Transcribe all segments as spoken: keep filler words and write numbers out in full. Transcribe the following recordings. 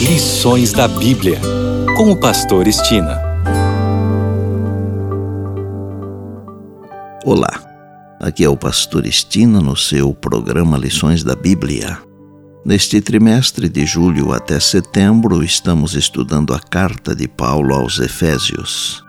Lições da Bíblia, com o pastor Estina. Olá, aqui é o pastor Estina no seu programa Lições da Bíblia. Neste trimestre de julho até setembro, estamos estudando a carta de Paulo aos Efésios.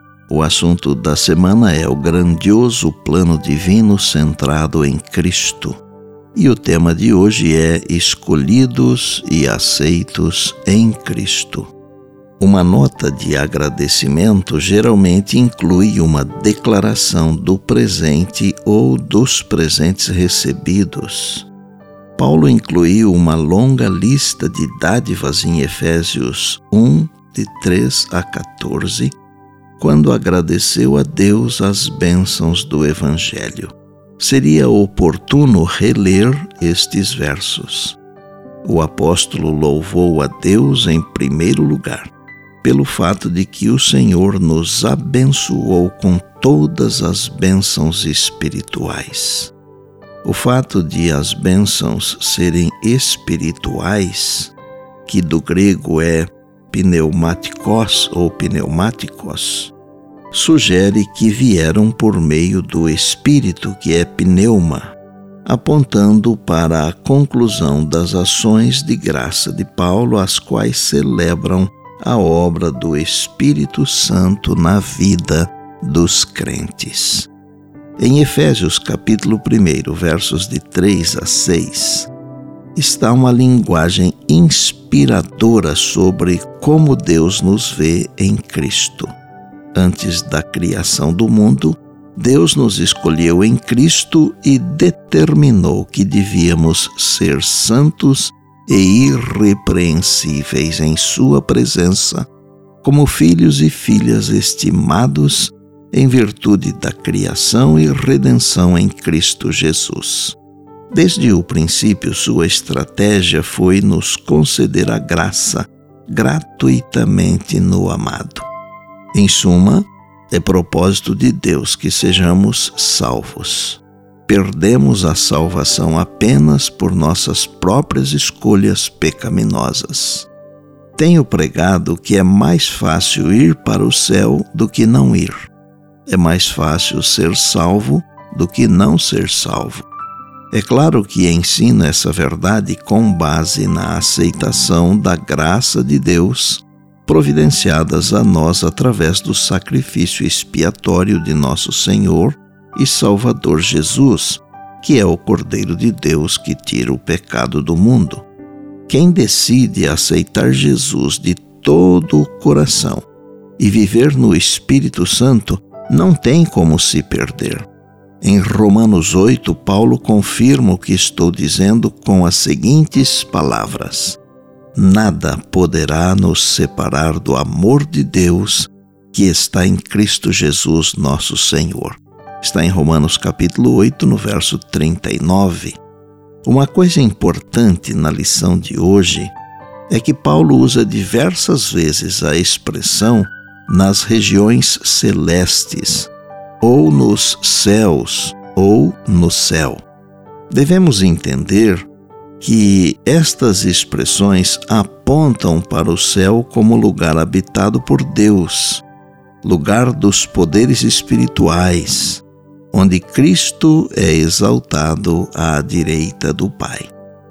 O assunto da semana é o grandioso plano divino centrado em Cristo. E o tema de hoje é escolhidos e aceitos em Cristo. Uma nota de agradecimento geralmente inclui uma declaração do presente ou dos presentes recebidos. Paulo incluiu uma longa lista de dádivas em Efésios um, de três a quatorze, quando agradeceu a Deus as bênçãos do Evangelho. Seria oportuno reler estes versos. O apóstolo louvou a Deus em primeiro lugar, pelo fato de que o Senhor nos abençoou com todas as bênçãos espirituais. O fato de as bênçãos serem espirituais, que do grego é pneumatikos ou pneumáticos, sugere que vieram por meio do Espírito, que é pneuma, apontando para a conclusão das ações de graça de Paulo, as quais celebram a obra do Espírito Santo na vida dos crentes. Em Efésios capítulo um, versos de três a seis, está uma linguagem inspiradora sobre como Deus nos vê em Cristo. Antes da criação do mundo, Deus nos escolheu em Cristo e determinou que devíamos ser santos e irrepreensíveis em Sua presença, como filhos e filhas estimados em virtude da criação e redenção em Cristo Jesus. Desde o princípio, Sua estratégia foi nos conceder a graça gratuitamente no amado. Em suma, é propósito de Deus que sejamos salvos. Perdemos a salvação apenas por nossas próprias escolhas pecaminosas. Tenho pregado que é mais fácil ir para o céu do que não ir. É mais fácil ser salvo do que não ser salvo. É claro que ensino essa verdade com base na aceitação da graça de Deus, providenciadas a nós através do sacrifício expiatório de nosso Senhor e Salvador Jesus, que é o Cordeiro de Deus que tira o pecado do mundo. Quem decide aceitar Jesus de todo o coração e viver no Espírito Santo não tem como se perder. Em Romanos oito, Paulo confirma o que estou dizendo com as seguintes palavras: nada poderá nos separar do amor de Deus que está em Cristo Jesus, nosso Senhor. Está em Romanos capítulo oito, no verso trinta e nove. Uma coisa importante na lição de hoje é que Paulo usa diversas vezes a expressão nas regiões celestes, ou nos céus, ou no céu. Devemos entender que estas expressões apontam para o céu como lugar habitado por Deus, lugar dos poderes espirituais, onde Cristo é exaltado à direita do Pai.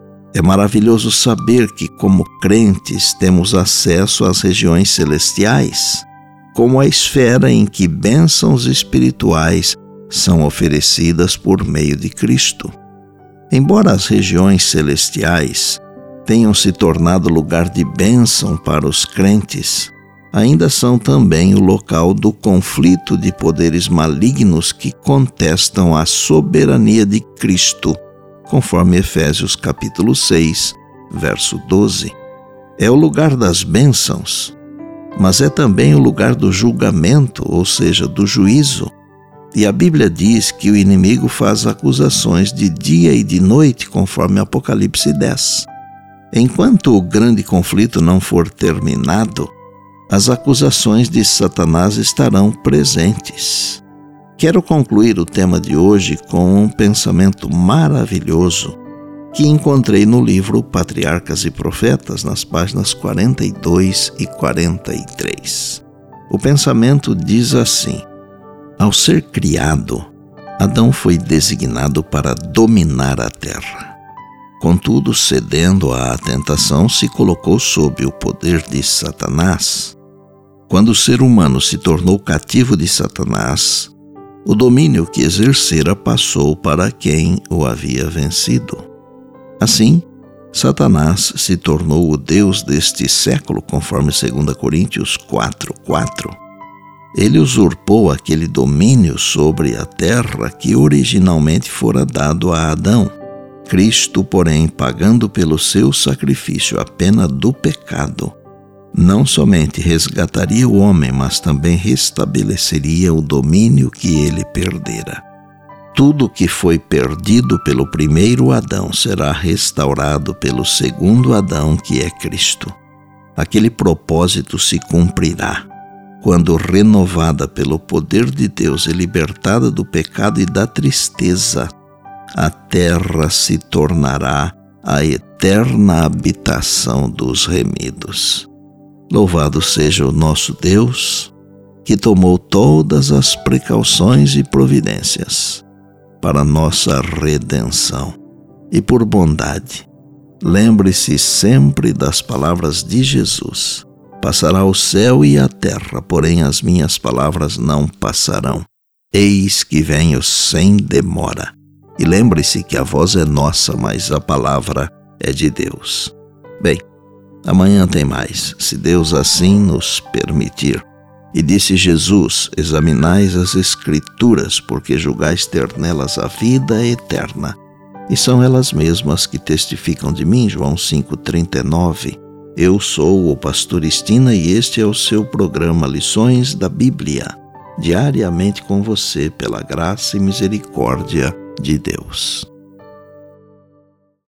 É maravilhoso saber que, como crentes, temos acesso às regiões celestiais, como a esfera em que bênçãos espirituais são oferecidas por meio de Cristo. Embora as regiões celestiais tenham se tornado lugar de bênção para os crentes, ainda são também o local do conflito de poderes malignos que contestam a soberania de Cristo, conforme Efésios capítulo seis, verso doze. É o lugar das bênçãos, mas é também o lugar do julgamento, ou seja, do juízo. E a Bíblia diz que o inimigo faz acusações de dia e de noite, conforme Apocalipse dez. Enquanto o grande conflito não for terminado, as acusações de Satanás estarão presentes. Quero concluir o tema de hoje com um pensamento maravilhoso que encontrei no livro Patriarcas e Profetas, nas páginas quarenta e dois e quarenta e três. O pensamento diz assim: ao ser criado, Adão foi designado para dominar a terra. Contudo, cedendo à tentação, se colocou sob o poder de Satanás. Quando o ser humano se tornou cativo de Satanás, o domínio que exercera passou para quem o havia vencido. Assim, Satanás se tornou o Deus deste século, conforme dois Coríntios quatro, quatro. Ele usurpou aquele domínio sobre a terra que originalmente fora dado a Adão. Cristo, porém, pagando pelo seu sacrifício a pena do pecado, não somente resgataria o homem, mas também restabeleceria o domínio que ele perdera. Tudo que foi perdido pelo primeiro Adão será restaurado pelo segundo Adão, que é Cristo. Aquele propósito se cumprirá quando, renovada pelo poder de Deus e libertada do pecado e da tristeza, a terra se tornará a eterna habitação dos remidos. Louvado seja o nosso Deus, que tomou todas as precauções e providências para nossa redenção. E por bondade, lembre-se sempre das palavras de Jesus: passará o céu e a terra, porém as minhas palavras não passarão. Eis que venho sem demora. E lembre-se que a voz é nossa, mas a palavra é de Deus. Bem, amanhã tem mais, se Deus assim nos permitir. E disse Jesus: examinais as Escrituras, porque julgais ter nelas a vida eterna. E são elas mesmas que testificam de mim. João cinco, trinta e nove. Eu sou o pastor Estina e este é o seu programa Lições da Bíblia, diariamente com você, pela graça e misericórdia de Deus.